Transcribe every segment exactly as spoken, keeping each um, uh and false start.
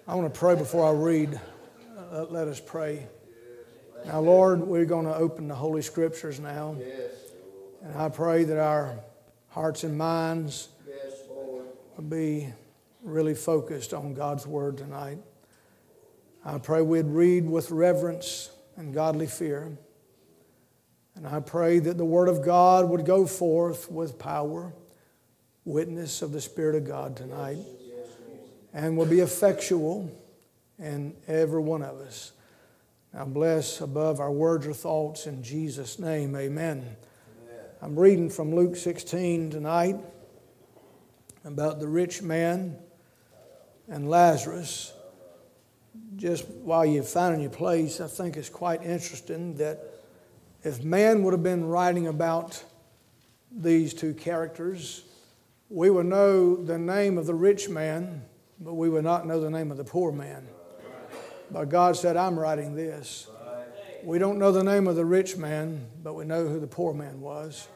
I want to pray before I read. Uh, let us pray. Now, Lord, we're going to open the Holy Scriptures now. And I pray that our hearts and minds will be really focused on God's Word tonight. I pray we'd read with reverence and godly fear. And I pray that the Word of God would go forth with power, witness of the Spirit of God tonight, and will be effectual in every one of us. Now bless above our words or thoughts in Jesus' name, amen. Amen. I'm reading from Luke sixteen tonight about the rich man and Lazarus. Just while you're finding your place, I think it's quite interesting that if man would have been writing about these two characters, we would know the name of the rich man, but we would not know the name of the poor man. But God said, I'm writing this. We don't know the name of the rich man, but we know who the poor man was.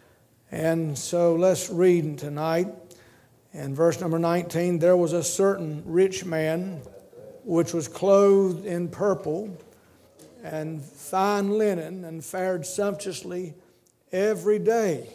And so let's read tonight. In verse number nineteen, there was a certain rich man which was clothed in purple and fine linen and fared sumptuously every day.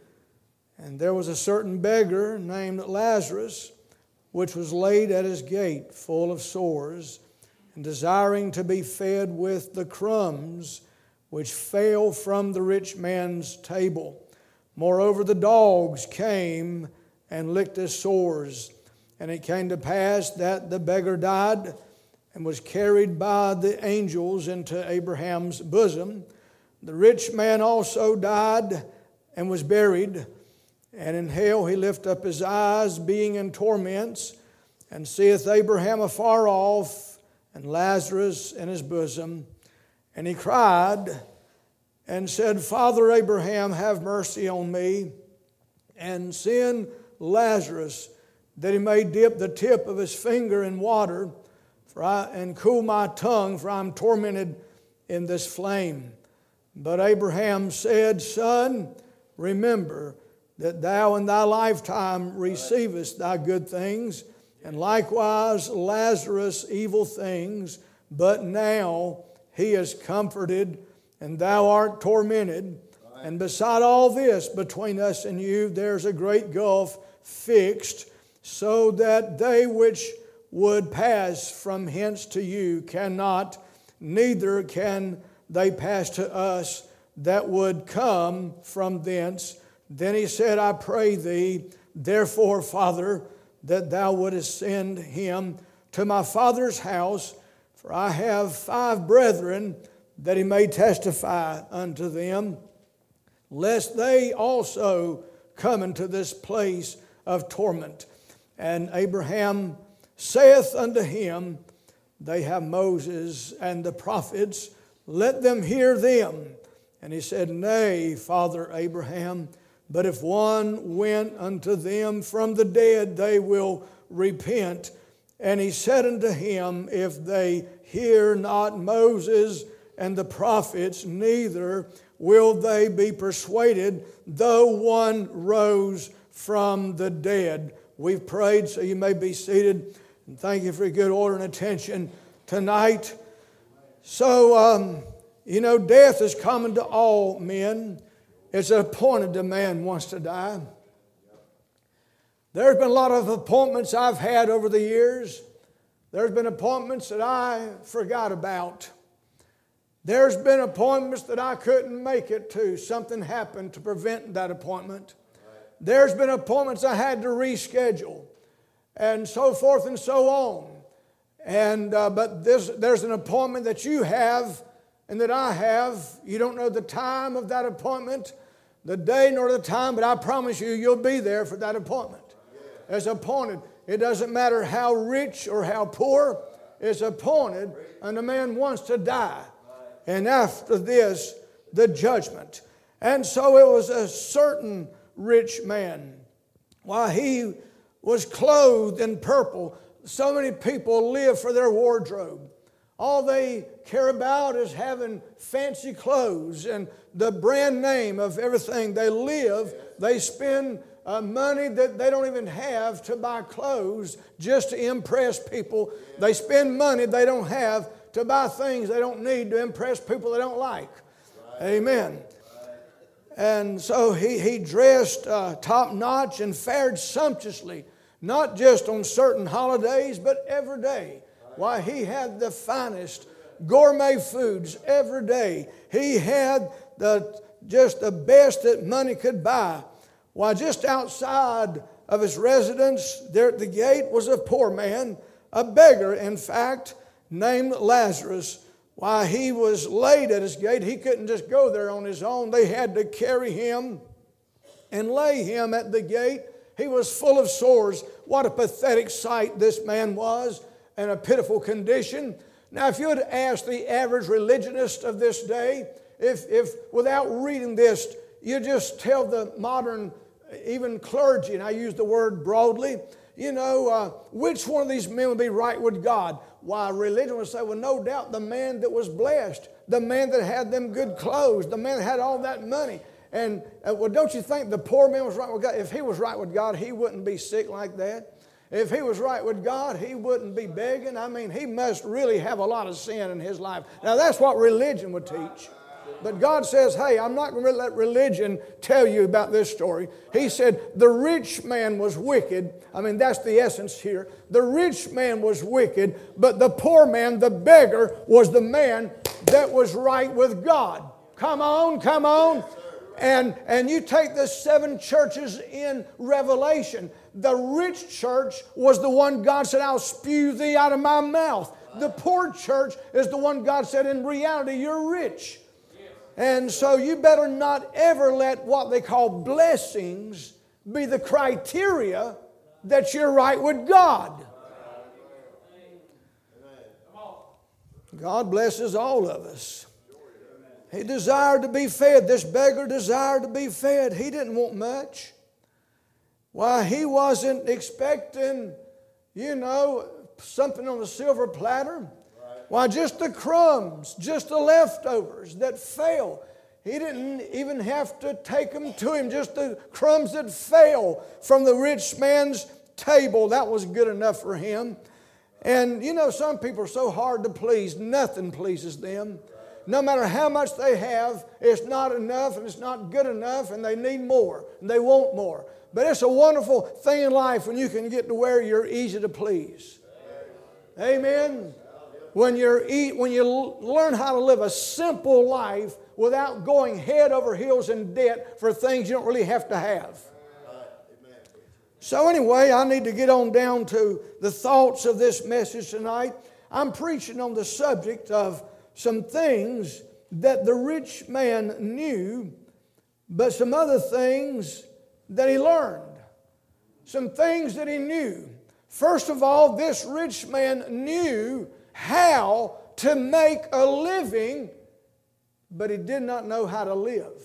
And there was a certain beggar named Lazarus, which was laid at his gate, full of sores, and desiring to be fed with the crumbs which fell from the rich man's table. Moreover, the dogs came and licked his sores. And it came to pass that the beggar died and was carried by the angels into Abraham's bosom. The rich man also died and was buried. And in hell he lift up his eyes, being in torments, and seeth Abraham afar off, and Lazarus in his bosom. And he cried and said, Father Abraham, have mercy on me, and send Lazarus, that he may dip the tip of his finger in water, for I, and cool my tongue, for I am tormented in this flame. But Abraham said, Son, remember that thou in thy lifetime receivest thy good things, and likewise Lazarus evil things, but now he is comforted, and thou art tormented. And beside all this, between us and you, there's a great gulf fixed, so that they which would pass from hence to you cannot, neither can they pass to us that would come from thence. Then he said, I pray thee, therefore, Father, that thou wouldest send him to my father's house, for I have five brethren, that he may testify unto them, lest they also come into this place of torment. And Abraham saith unto him, They have Moses and the prophets, let them hear them. And he said, Nay, Father Abraham, but if one went unto them from the dead, they will repent. And he said unto him, If they hear not Moses and the prophets, neither will they be persuaded, though one rose from the dead. We've prayed, so you may be seated. And thank you for your good order and attention tonight. So, um, you know, death is common to all men. It's appointed a man wants to die. There's been a lot of appointments I've had over the years. There's been appointments that I forgot about. There's been appointments that I couldn't make it to. Something happened to prevent that appointment. There's been appointments I had to reschedule, and so forth and so on. And uh, but there's, there's an appointment that you have and that I have. You don't know the time of that appointment, the day nor the time, but I promise you, you'll be there for that appointment. It's appointed. It doesn't matter how rich or how poor. It's appointed, and a man wants to die. And after this, the judgment. And so it was a certain rich man. While he was clothed in purple, so many people live for their wardrobe. All they care about is having fancy clothes and the brand name of everything. They live, they spend uh, money that they don't even have to buy clothes just to impress people. They spend money they don't have to buy things they don't need to impress people they don't like. Amen. And so he, he dressed uh, top-notch and fared sumptuously, not just on certain holidays, but every day. Why, he had the finest gourmet foods every day. He had the just the best that money could buy. Why, just outside of his residence, there at the gate was a poor man, a beggar, in fact, named Lazarus. Why, he was laid at his gate. He couldn't just go there on his own. They had to carry him and lay him at the gate. He was full of sores. What a pathetic sight this man was, and a pitiful condition. Now, if you would ask the average religionist of this day, if, if without reading this, you just tell the modern, even clergy, and I use the word broadly, you know, uh, which one of these men would be right with God? Why, religion would say, well, no doubt the man that was blessed, the man that had them good clothes, the man that had all that money. And, uh, well, don't you think the poor man was right with God? If he was right with God, he wouldn't be sick like that. If he was right with God, he wouldn't be begging. I mean, he must really have a lot of sin in his life. Now, that's what religion would teach. But God says, hey, I'm not going to let religion tell you about this story. He said, the rich man was wicked. I mean, that's the essence here. The rich man was wicked, but the poor man, the beggar, was the man that was right with God. Come on, come on. And, and you take the seven churches in Revelation. The rich church was the one God said, I'll spew thee out of my mouth. The poor church is the one God said, in reality, you're rich. And so you better not ever let what they call blessings be the criteria that you're right with God. God blesses all of us. He desired to be fed. This beggar desired to be fed. He didn't want much. Why, he wasn't expecting, you know, something on a silver platter. Why, just the crumbs, just the leftovers that fell. He didn't even have to take them to him. Just the crumbs that fell from the rich man's table. That was good enough for him. And you know, some people are so hard to please. Nothing pleases them. No matter how much they have, it's not enough and it's not good enough, and they need more and they want more. But it's a wonderful thing in life when you can get to where you're easy to please. Amen. When, you're eat, when you learn how to live a simple life without going head over heels in debt for things you don't really have to have. So anyway, I need to get on down to the thoughts of this message tonight. I'm preaching on the subject of some things that the rich man knew, but some other things that he learned. Some things that he knew. First of all, this rich man knew how to make a living, but he did not know how to live.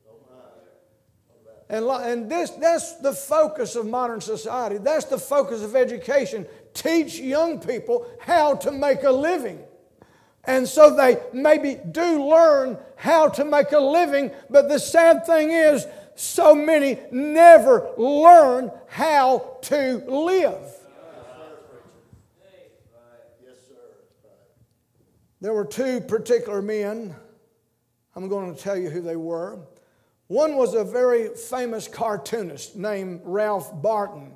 And, and this, that's the focus of modern society. That's the focus of education. Teach young people how to make a living. And so they maybe do learn how to make a living, but the sad thing is, so many never learn how to live. There were two particular men. I'm going to tell you who they were. One was a very famous cartoonist named Ralph Barton.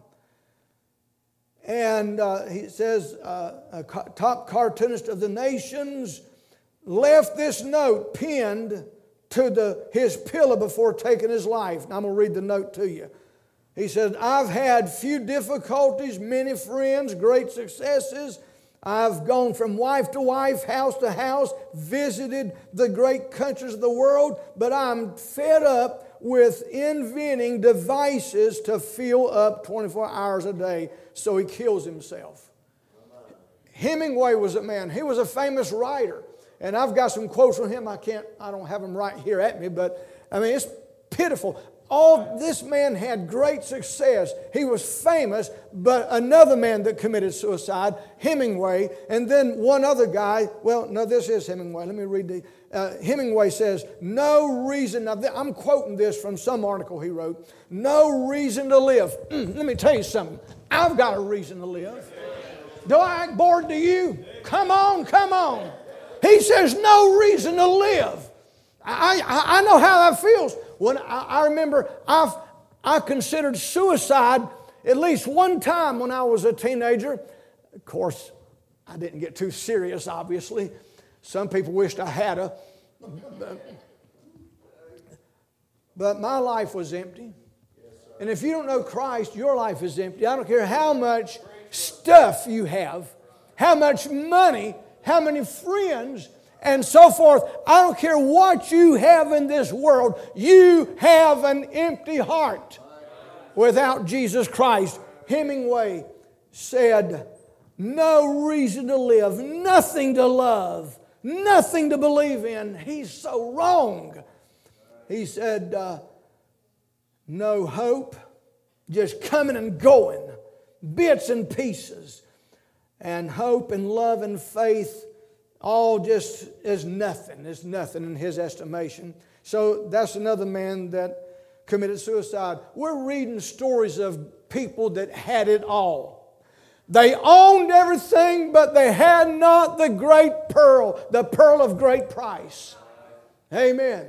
And uh, he says, uh, a co- top cartoonist of the nations left this note pinned to the, his pillow before taking his life. And I'm going to read the note to you. He said, I've had few difficulties, many friends, great successes. I've gone from wife to wife, house to house, visited the great countries of the world, but I'm fed up with inventing devices to fill up twenty-four hours a day, so he kills himself. Hemingway was a man. He was a famous writer, and I've got some quotes from him. I can't, I don't have them right here at me, but I mean, it's pitiful. All this man had great success. He was famous, but another man that committed suicide, Hemingway, and then one other guy. Well, no, this is Hemingway. Let me read the. Uh, Hemingway says, "No reason." Now, I'm quoting this from some article he wrote. "No reason to live." Mm, let me tell you something. I've got a reason to live. Do I act bored to you? Come on, come on. He says, "No reason to live." I, I, I know how that feels. When I, I remember I've, I considered suicide at least one time when I was a teenager. Of course, I didn't get too serious, obviously. Some people wished I had a. But, but my life was empty. And if you don't know Christ, your life is empty. I don't care how much stuff you have, how much money, how many friends, and so forth. I don't care what you have in this world. You have an empty heart without Jesus Christ. Hemingway said, "No reason to live, nothing to love, nothing to believe in." He's so wrong. He said, uh, no hope, just coming and going, bits and pieces. And hope and love and faith all just is nothing. It's nothing in his estimation. So that's another man that committed suicide. We're reading stories of people that had it all. They owned everything, but they had not the great pearl, the pearl of great price. Amen.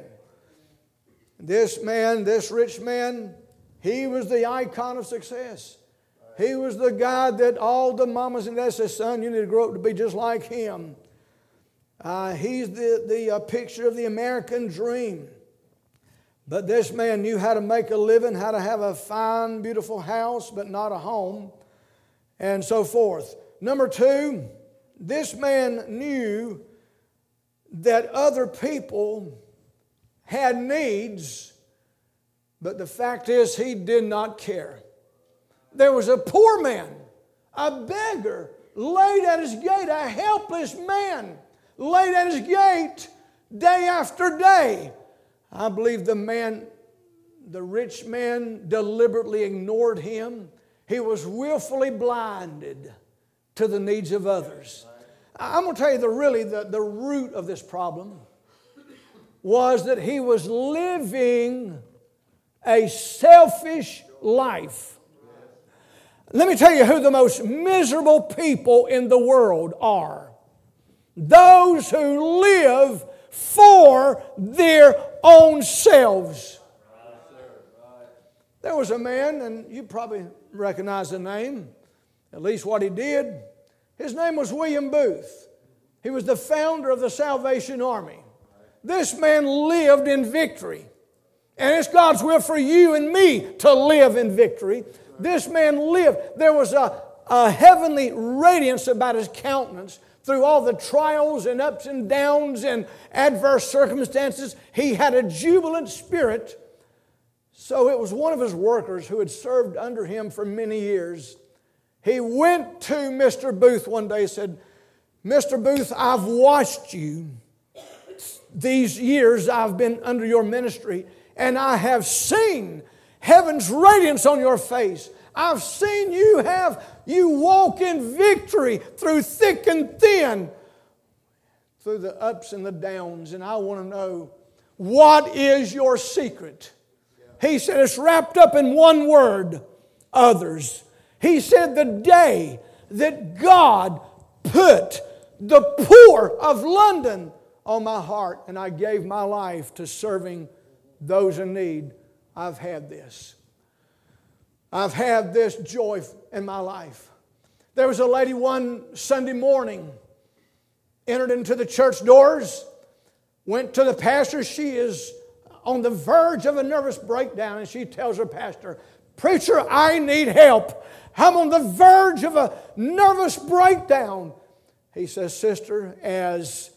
This man, this rich man, he was the icon of success. He was the guy that all the mamas and dads said, "Son, you need to grow up to be just like him." Uh, he's the, the uh, picture of the American dream. But this man knew how to make a living, how to have a fine, beautiful house, but not a home, and so forth. Number two, this man knew that other people had needs, but the fact is he did not care. There was a poor man, a beggar, laid at his gate, a helpless man, laid at his gate day after day. I believe the man, the rich man, deliberately ignored him. He was willfully blinded to the needs of others. I'm going to tell you the really the, the root of this problem was that he was living a selfish life. Let me tell you who the most miserable people in the world are. Those who live for their own selves. There was a man, and you probably recognize the name, at least what he did. His name was William Booth. He was the founder of the Salvation Army. This man lived in victory. And it's God's will for you and me to live in victory. This man lived. There was a, a heavenly radiance about his countenance through all the trials and ups and downs and adverse circumstances. He had a jubilant spirit. So it was one of his workers who had served under him for many years. He went to Mister Booth one day and said, "Mister Booth, I've watched you these years I've been under your ministry, and I have seen heaven's radiance on your face. I've seen you have, you walk in victory through thick and thin, through the ups and the downs, and I want to know, what is your secret?" He said, "It's wrapped up in one word, others." He said, "The day that God put the poor of London on my heart and I gave my life to serving those in need, I've had this. I've had this joy in my life." There was a lady one Sunday morning, entered into the church doors, went to the pastor. She is on the verge of a nervous breakdown, and she tells her pastor, "Preacher, I need help. I'm on the verge of a nervous breakdown." He says, "Sister, as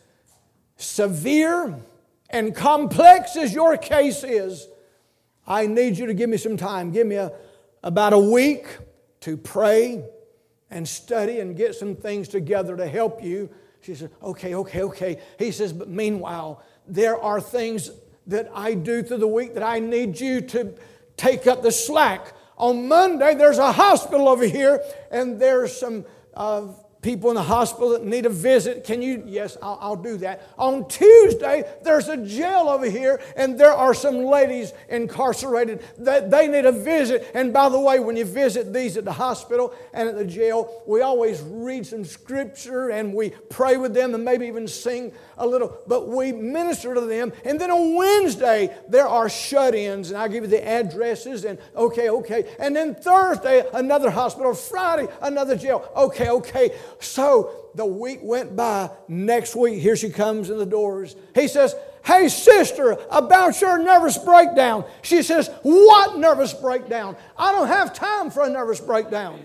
severe and complex as your case is, I need you to give me some time. Give me a, about a week to pray and study and get some things together to help you." She said, "Okay, okay, okay." He says, "But meanwhile, there are things that I do through the week that I need you to take up the slack. On Monday, there's a hospital over here, and there's some uh, people in the hospital that need a visit. Can you? Yes, I'll, I'll do that. On Tuesday, there's a jail over here, and there are some ladies incarcerated that they need a visit. And by the way, when you visit these at the hospital and at the jail, we always read some scripture and we pray with them and maybe even sing a little, but we minister to them. And then on Wednesday, there are shut-ins, and I'll give you the addresses, and okay, okay. And then Thursday, another hospital. Friday, another jail. Okay, okay. So the week went by. Next week, here she comes in the doors. He says, hey, sister, about your nervous breakdown. She says, what nervous breakdown? I don't have time for a nervous breakdown.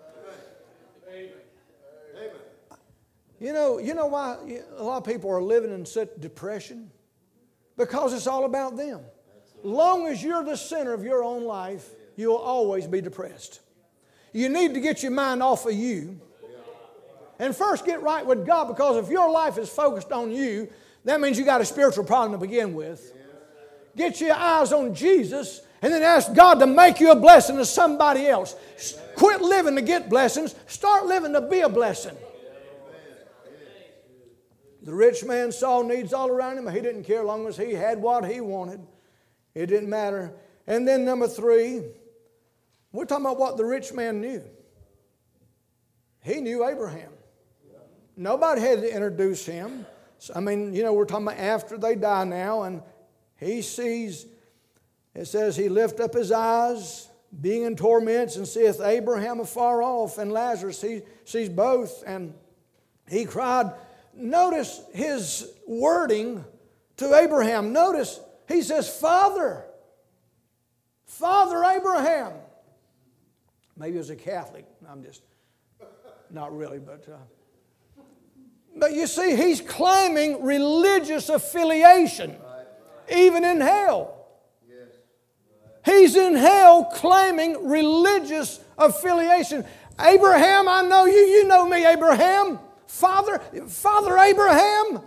You know, you know why a lot of people are living in such depression? Because it's all about them. Long as you're the center of your own life, you'll always be depressed. You need to get your mind off of you. And first get right with God, because if your life is focused on you, that means you got a spiritual problem to begin with. Get your eyes on Jesus and then ask God to make you a blessing to somebody else. Quit living to get blessings. Start living to be a blessing. The rich man saw needs all around him. He didn't care as long as he had what he wanted. It didn't matter. And then number three, we're talking about what the rich man knew. He knew Abraham. Nobody had to introduce him. I mean, you know, we're talking about after they die now, and he sees, it says, he lift up his eyes, being in torments, and seeth Abraham afar off, and Lazarus, he sees both, and he cried. Notice his wording to Abraham. Notice, he says, Father, Father Abraham. Maybe he was a Catholic. I'm just, not really, but... Uh, But you see, he's claiming religious affiliation, even in hell. He's in hell claiming religious affiliation. Abraham, I know you, you know me, Abraham. Father, Father Abraham.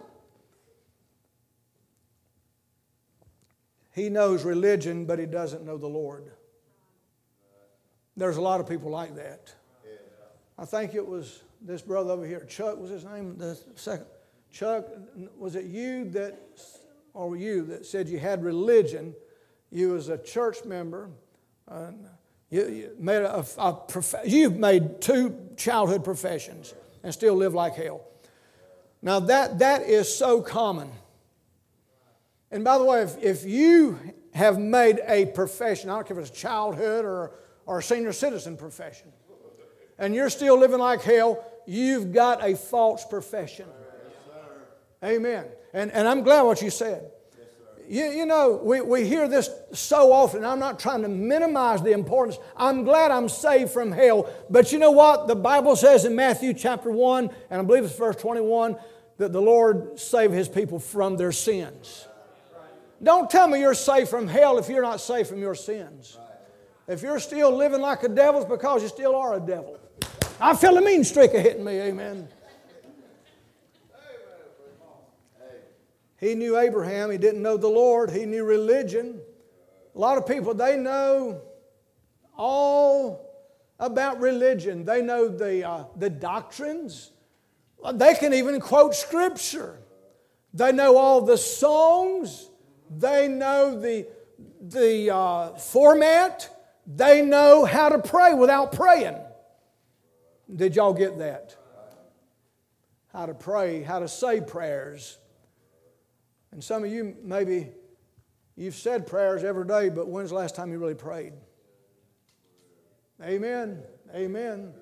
He knows religion, but he doesn't know the Lord. There's a lot of people like that. I think it was... this brother over here, Chuck was his name, the second. Chuck, was it you that, or you that said you had religion? You as a church member, uh, you, you made a, a prof- you've made two childhood professions and still live like hell. Now that that is so common. And by the way, if, if you have made a profession, I don't care if it's childhood or or a senior citizen profession, and you're still living like hell, you've got a false profession. Yes, amen. And, and I'm glad what you said. Yes, you, you know, we, we hear this so often. I'm not trying to minimize the importance. I'm glad I'm saved from hell. But you know what? The Bible says in Matthew chapter one, and I believe it's verse twenty-one, that the Lord saved His people from their sins. Don't tell me you're saved from hell if you're not saved from your sins. If you're still living like a devil, it's because you still are a devil. I feel a mean streak of hitting me, amen. He knew Abraham. He didn't know the Lord. He knew religion. A lot of people, they know all about religion. They know the, uh, the doctrines. They can even quote Scripture. They know all the songs. They know the, the uh, format. They know how to pray without praying. Did y'all get that? How to pray, how to say prayers. And some of you, maybe you've said prayers every day, but when's the last time you really prayed? Amen. Amen.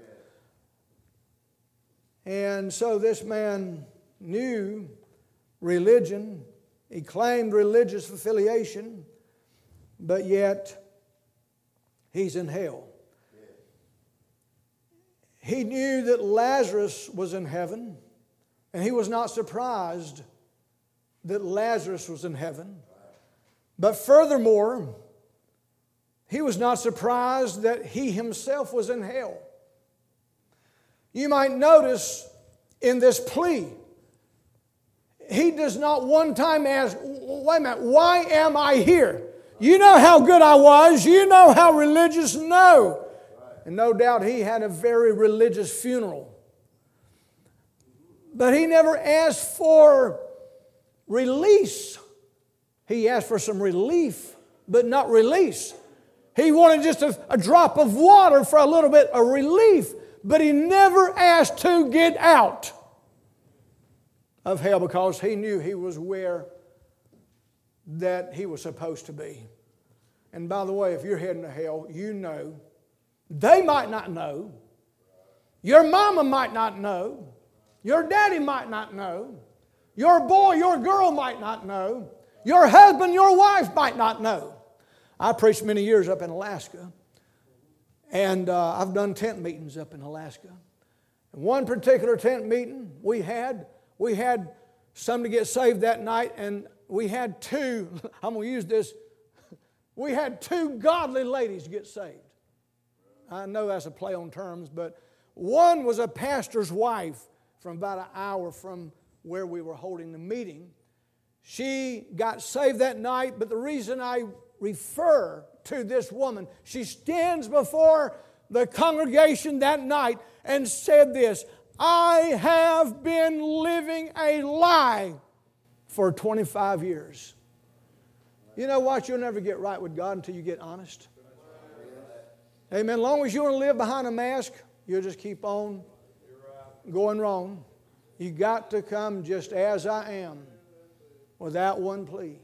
And so this man knew religion. He claimed religious affiliation, but yet he's in hell. He knew that Lazarus was in heaven, and he was not surprised that Lazarus was in heaven. But furthermore, he was not surprised that he himself was in hell. You might notice in this plea, he does not one time ask, wait a minute, why am I here? You know how good I was. You know how religious. No. And no doubt he had a very religious funeral. But he never asked for release. He asked for some relief, but not release. He wanted just a, a drop of water for a little bit of relief, but he never asked to get out of hell because he knew he was where that he was supposed to be. And by the way, if you're heading to hell, you know. They might not know. Your mama might not know. Your daddy might not know. Your boy, your girl might not know. Your husband, your wife might not know. I preached many years up in Alaska. And uh, I've done tent meetings up in Alaska. And one particular tent meeting we had, we had some to get saved that night, and we had two, I'm going to use this, we had two godly ladies get saved. I know that's a play on terms, but one was a pastor's wife from about an hour from where we were holding the meeting. She got saved that night, but the reason I refer to this woman, she stands before the congregation that night and said this, I have been living a lie for twenty-five years. You know what? You'll never get right with God until you get honest. Amen. As long as you want to live behind a mask, you'll just keep on going wrong. You got to come just as I am, without one plea.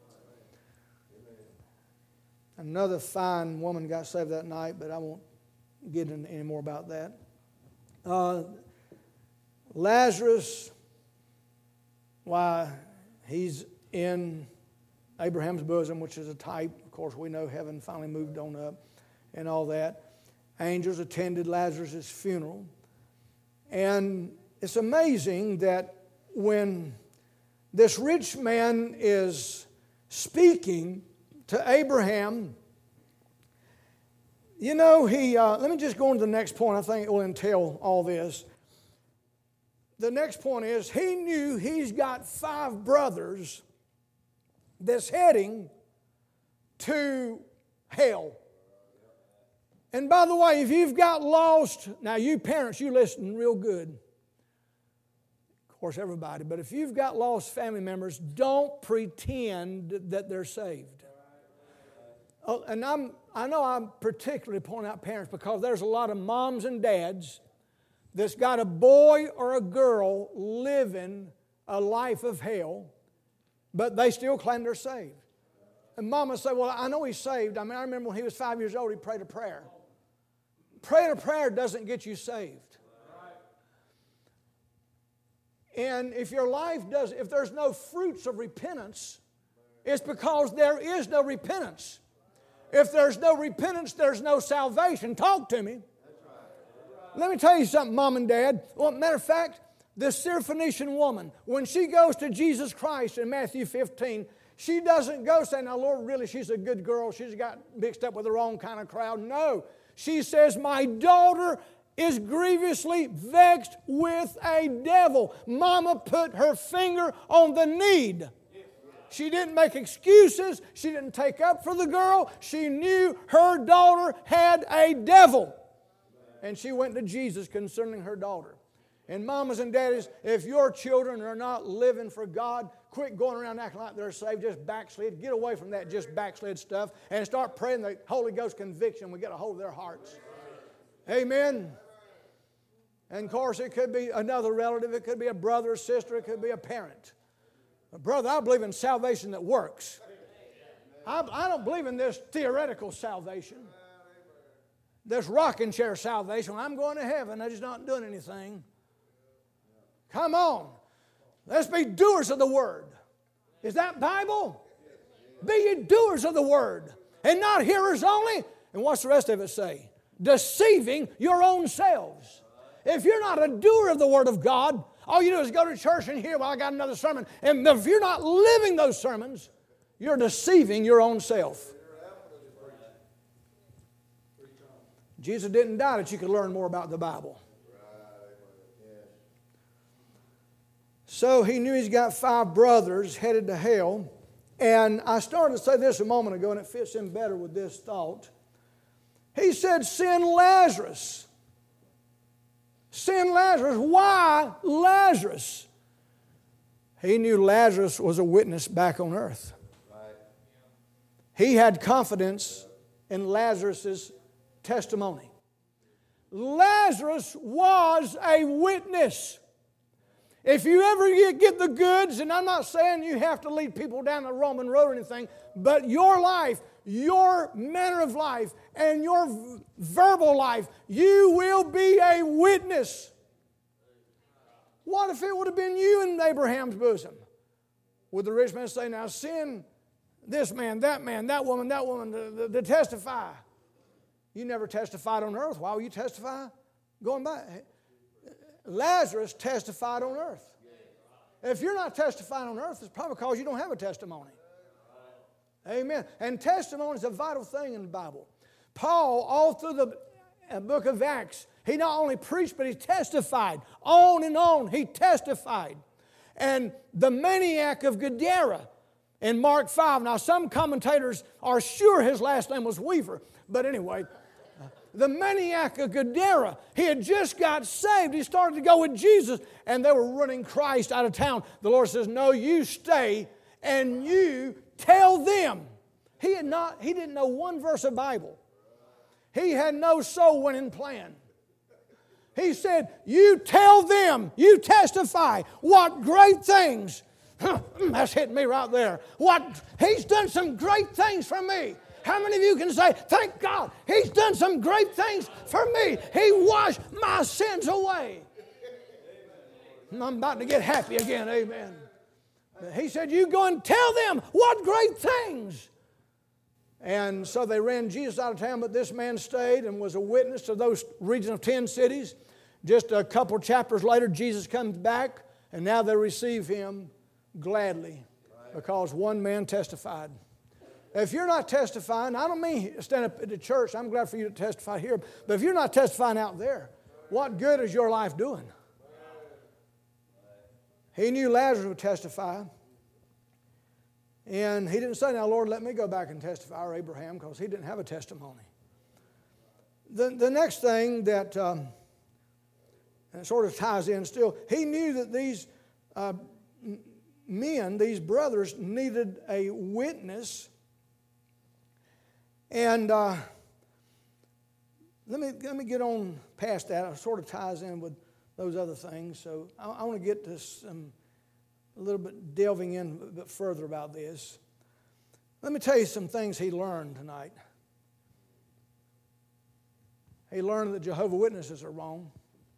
Another fine woman got saved that night, but I won't get into any more about that. Uh, Lazarus, why, he's in Abraham's bosom, which is a type. Of course, we know heaven finally moved on up and all that. Angels attended Lazarus' funeral. And it's amazing that when this rich man is speaking to Abraham, you know, he, uh, let me just go on to the next point. I think it will entail all this. The next point is he knew he's got five brothers that's heading to hell. And by the way, if you've got lost, now you parents, you listen real good. Of course, everybody, but if you've got lost family members, don't pretend that they're saved. Oh, and I'm, I know I'm particularly pointing out parents because there's a lot of moms and dads that's got a boy or a girl living a life of hell, but they still claim they're saved. And mama say, well, I know he's saved. I mean, I remember when he was five years old, he prayed a prayer. Praying a prayer doesn't get you saved. And if your life does, if there's no fruits of repentance, it's because there is no repentance. If there's no repentance, there's no salvation. Talk to me. Let me tell you something, Mom and Dad. Well, matter of fact, this Syrophoenician woman, when she goes to Jesus Christ in Matthew fifteen, she doesn't go saying, now, Lord, really, she's a good girl. She's got mixed up with the wrong kind of crowd. No. She says, my daughter is grievously vexed with a devil. Mama put her finger on the need. She didn't make excuses. She didn't take up for the girl. She knew her daughter had a devil. And she went to Jesus concerning her daughter. And mamas and daddies, if your children are not living for God, quit going around acting like they're saved. Just backslid. Get away from that just backslid stuff and start praying the Holy Ghost conviction will get a hold of their hearts. Amen. And of course, it could be another relative. It could be a brother or sister. It could be a parent. But brother, I believe in salvation that works. I, I don't believe in this theoretical salvation. This rocking chair salvation. When I'm going to heaven, I'm just not doing anything. Come on. Let's be doers of the Word. Is that Bible? Be ye doers of the Word and not hearers only. And what's the rest of it say? Deceiving your own selves. If you're not a doer of the Word of God, all you do is go to church and hear, well, I got another sermon. And if you're not living those sermons, you're deceiving your own self. Jesus didn't die that you could learn more about the Bible. So he knew he's got five brothers headed to hell. And I started to say this a moment ago, and it fits in better with this thought. He said, send Lazarus. Send Lazarus. Why Lazarus? He knew Lazarus was a witness back on earth. He had confidence in Lazarus' testimony. Lazarus was a witness. If you ever get the goods, and I'm not saying you have to lead people down the Roman road or anything, but your life, your manner of life, and your verbal life, you will be a witness. What if it would have been you in Abraham's bosom? Would the rich man say, now send this man, that man, that woman, that woman to, to, to testify? You never testified on earth. Why will you testify? Going back. Lazarus testified on earth. If you're not testifying on earth, it's probably because you don't have a testimony. Amen. And testimony is a vital thing in the Bible. Paul, all through the book of Acts, he not only preached, but he testified. On and on, he testified. And the maniac of Gadara in Mark five, now some commentators are sure his last name was Weaver, but anyway, the maniac of Gadara, he had just got saved. He started to go with Jesus, and they were running Christ out of town. The Lord says, no, you stay, and you tell them. He had not, he didn't know one verse of Bible. He had no soul winning plan. He said, you tell them, you testify what great things. That's hitting me right there. What, he's done some great things for me. How many of you can say, thank God, he's done some great things for me. He washed my sins away. I'm about to get happy again, amen. He said, you go and tell them what great things. And so they ran Jesus out of town, but this man stayed and was a witness to those region of ten cities. Just a couple chapters later, Jesus comes back, and now they receive him gladly because one man testified. If you're not testifying, I don't mean stand up at the church. I'm glad for you to testify here. But if you're not testifying out there, what good is your life doing? He knew Lazarus would testify. And he didn't say, now, Lord, let me go back and testify, or Abraham, because he didn't have a testimony. The, the next thing that um, and it sort of ties in still, he knew that these uh, men, these brothers, needed a witness. And uh, let me let me get on past that. It sort of ties in with those other things. So I, I want to get to some, a little bit delving in a bit further about this. Let me tell you some things he learned tonight. He learned that Jehovah's Witnesses are wrong.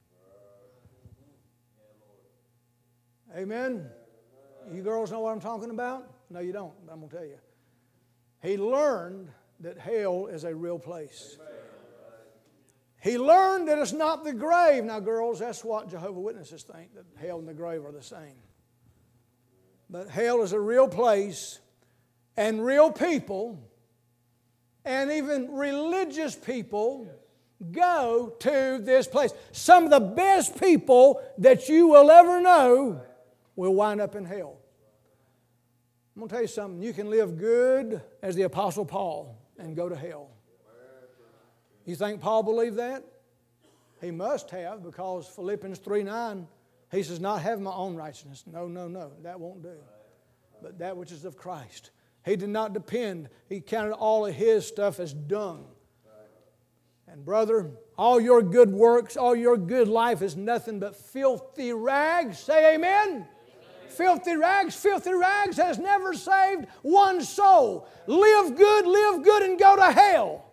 Amen? You girls know what I'm talking about? No, you don't. I'm going to tell you. He learned that hell is a real place. He learned that it's not the grave. Now, girls, that's what Jehovah's Witnesses think, that hell and the grave are the same. But hell is a real place, and real people, and even religious people go to this place. Some of the best people that you will ever know will wind up in hell. I'm going to tell you something. You can live good as the Apostle Paul and go to hell. You think Paul believed that? He must have, because Philippians three nine, he says, not have my own righteousness. No, no, no, that won't do. But that which is of Christ. He did not depend. He counted all of his stuff as dung. And brother, all your good works, all your good life is nothing but filthy rags. Say amen. Amen. Filthy rags, filthy rags has never saved one soul. Live good, live good, and go to hell.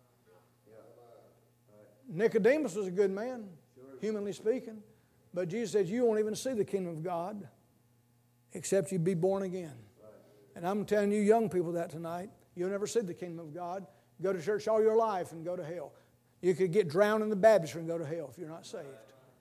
Nicodemus was a good man, humanly speaking. But Jesus said, you won't even see the kingdom of God except you be born again. And I'm telling you young people that tonight. You'll never see the kingdom of God. Go to church all your life and go to hell. You could get drowned in the baptistry and go to hell if you're not saved.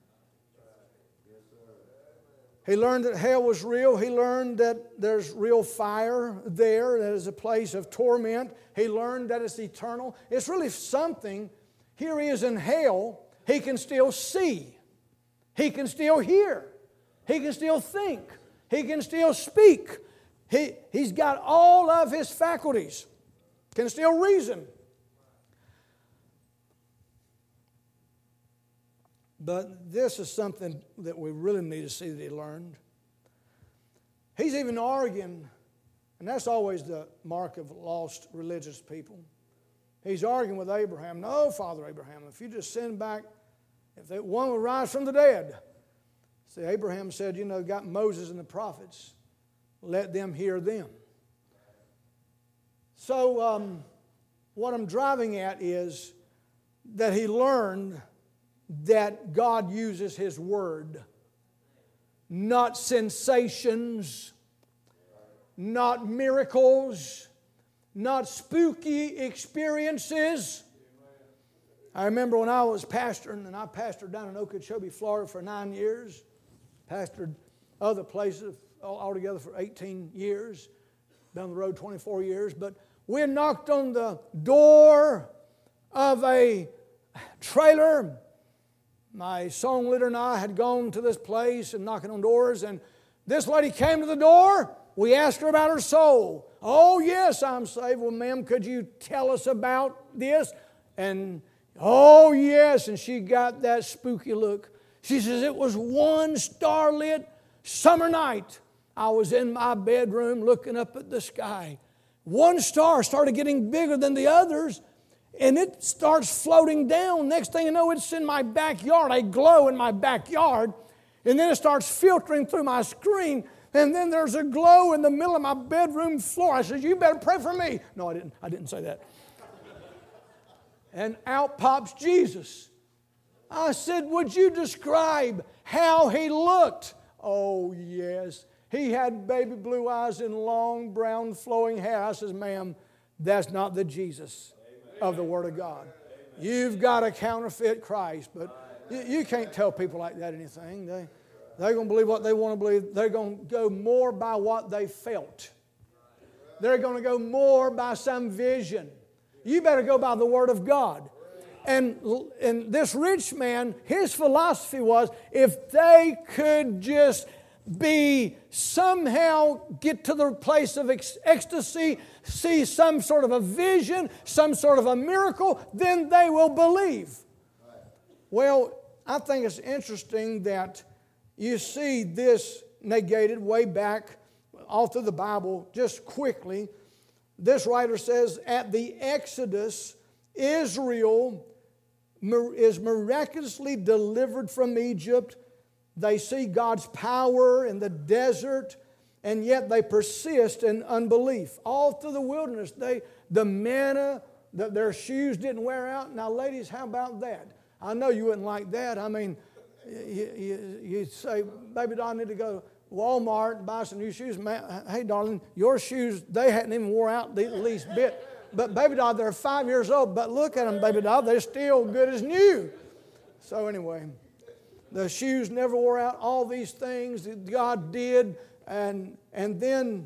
He learned that hell was real. He learned that there's real fire there. That is a place of torment. He learned that it's eternal. It's really something. Here he is in hell. He can still see. He can still hear. He can still think. He can still speak. He, he's got all of his faculties, can still reason. But this is something that we really need to see that he learned. He's even arguing, and that's always the mark of lost religious people. He's arguing with Abraham. No, Father Abraham, if you just send back, if they, one will rise from the dead. See, Abraham said, you know, got Moses and the prophets. Let them hear them. So um, what I'm driving at is that he learned that God uses His Word, not sensations, not miracles, not spooky experiences. I remember when I was pastoring, and I pastored down in Okeechobee, Florida for nine years, pastored other places altogether for eighteen years, down the road twenty-four years, but we knocked on the door of a trailer. My song leader and I had gone to this place and knocking on doors, and this lady came to the door. We asked her about her soul. Oh, yes, I'm saved. Well, ma'am, could you tell us about this? And, oh, yes, and she got that spooky look. She says, it was one starlit summer night. I was in my bedroom looking up at the sky. One star started getting bigger than the others, and it starts floating down. Next thing you know, it's in my backyard. I glow in my backyard. And then it starts filtering through my screen. And then there's a glow in the middle of my bedroom floor. I said, you better pray for me. No, I didn't. I didn't say that. And out pops Jesus. I said, would you describe how he looked? Oh, yes. He had baby blue eyes and long brown flowing hair. I says, ma'am, that's not the Jesus of the Word of God. You've got a counterfeit Christ, but you, you can't tell people like that anything. They, they're going to believe what they want to believe. They're going to go more by what they felt. They're going to go more by some vision. You better go by the Word of God. And, and this rich man, his philosophy was, if they could just be somehow get to the place of ec- ecstasy, see some sort of a vision, some sort of a miracle, then they will believe. Well, I think it's interesting that you see this negated way back all through the Bible just quickly. This writer says, at the Exodus, Israel is miraculously delivered from Egypt. They see God's power in the desert, and yet they persist in unbelief. All through the wilderness, they, the manna, the, their shoes didn't wear out. Now, ladies, how about that? I know you wouldn't like that. I mean, you, you, you say, baby, I need to go to Walmart and buy some new shoes. Man, hey, darling, your shoes, they hadn't even wore out the least bit. But baby doll, they're five years old, but look at them, baby doll, they're still good as new. So anyway, the shoes never wore out. All these things that God did. And, and then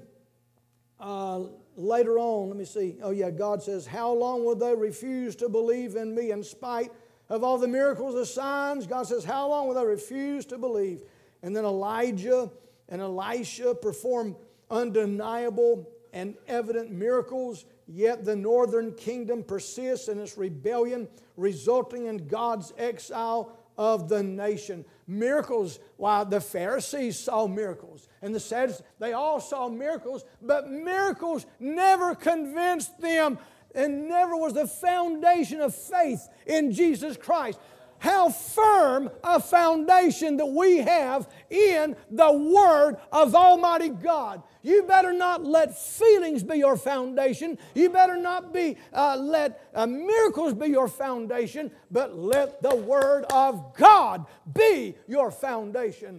uh, later on, let me see. Oh yeah, God says, how long will they refuse to believe in me in spite of all the miracles, the signs? God says, how long will they refuse to believe? And then Elijah and Elisha perform undeniable and evident miracles, yet the northern kingdom persists in its rebellion, resulting in God's exile of the nation. Miracles, while the Pharisees saw miracles, and the Sadducees, they all saw miracles, but miracles never convinced them, and never was the foundation of faith in Jesus Christ. How firm a foundation that we have in the Word of Almighty God. You better not let feelings be your foundation. You better not be uh, let uh, miracles be your foundation, but let the Word of God be your foundation.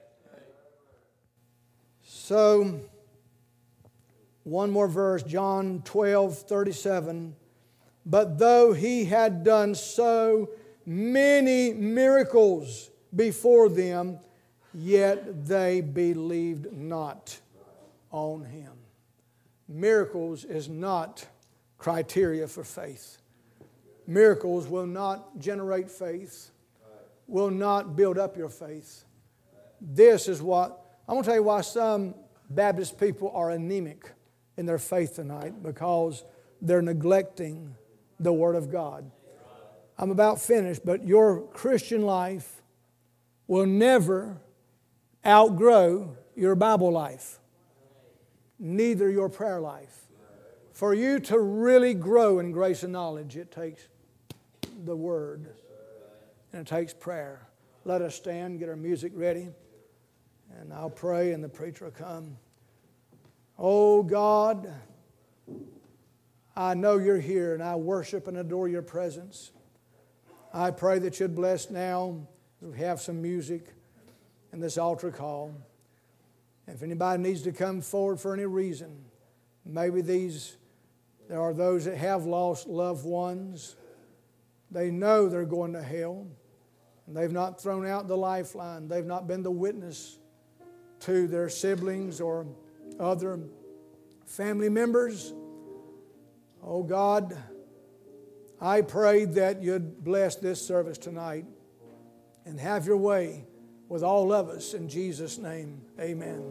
So, one more verse, John twelve thirty-seven. But though he had done so many miracles before them, yet they believed not on him. Miracles is not criteria for faith. Miracles will not generate faith, will not build up your faith. This is what, I'm going to tell you why some Baptist people are anemic in their faith tonight because they're neglecting the Word of God. I'm about finished, but your Christian life will never outgrow your Bible life, neither your prayer life. For you to really grow in grace and knowledge, it takes the Word and it takes prayer. Let us stand, get our music ready, and I'll pray and the preacher will come. Oh God, I know you're here and I worship and adore your presence. I pray that you'd bless now as we have some music in this altar call. If anybody needs to come forward for any reason, maybe these, there are those that have lost loved ones. They know they're going to hell. And they've not thrown out the lifeline. They've not been the witness to their siblings or other family members. Oh God, I pray that you'd bless this service tonight and have your way with all of us. In Jesus' name, amen.